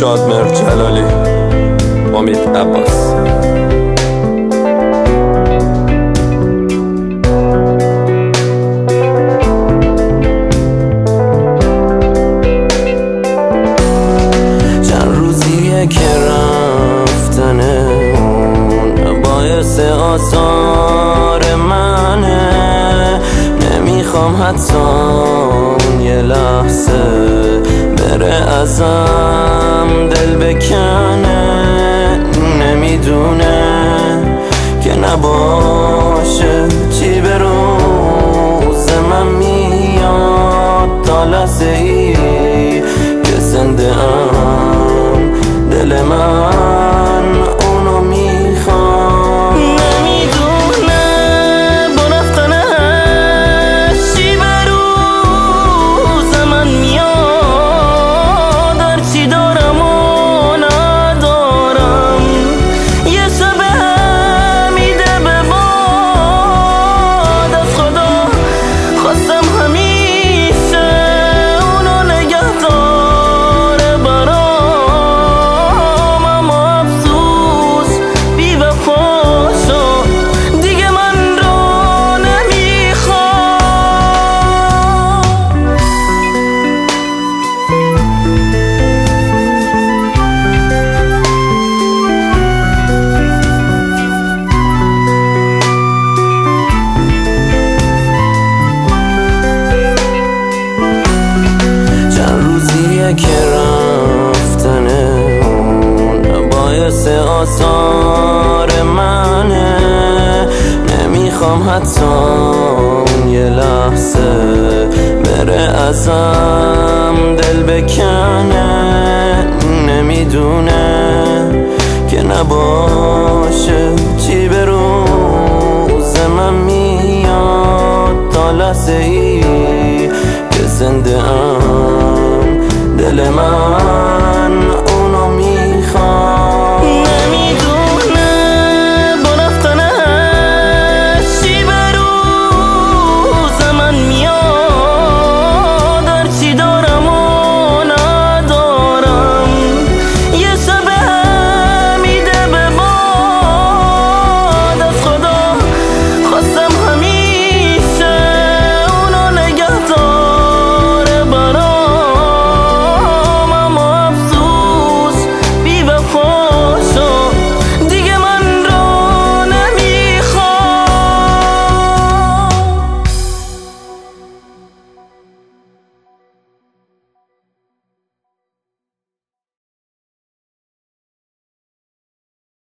شادمهر جلالی، امید عباس. چند روزیه که رفتنه اون باعث آثار منه، نمیخوام حتی یه لحظه بره ازم دل بکنه، نمیدونه که نباشه چی به روز من میاد، تا لحظه ای که زنده ام دل من اونو میخوام. نمیدونه با رفتنش چی به روز من میاد، هرچی دارم و ندارم یه شبه میده به باد. از خدا خواستم همیشه اونو نگه داره برام، اما افسوس بی وفا شد دیگه من رو نمیخوام. چند روزیه که رفتنه اون باعث آثار منه، نمیخوام حتی یه لحظه بره ازم دل بکنه، نمیدونه که نباشه چی به روز من میاد، تا لحظه ای که زنده ام دل من